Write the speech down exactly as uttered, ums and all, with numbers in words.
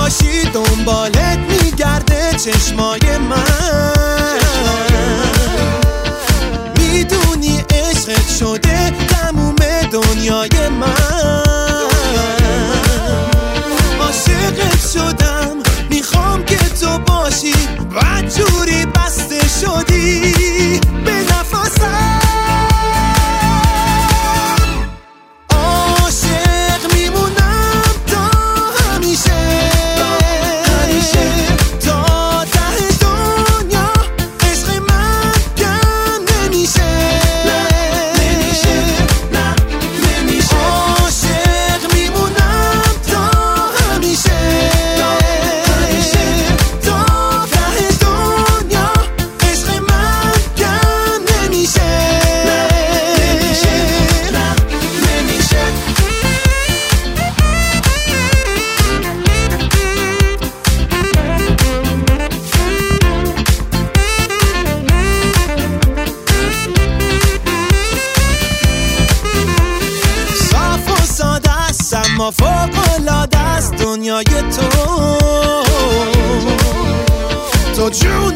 باشی دنبالت میگرده چشمای من، میدونی عشقت شده تموم دنیای من. عاشقت شدم میخوام که تو باشی، بدجوری بسته شدی به نفسم. عاشق میمونم تا همیشه، تا ته دنیا عشق من کم نمیشه. عاشق میمونم تا همیشه، تا ته دنیا عشق من کم نمیشه. صاف و ساده است اما فوق‌العاده است دنیای تو. تو جون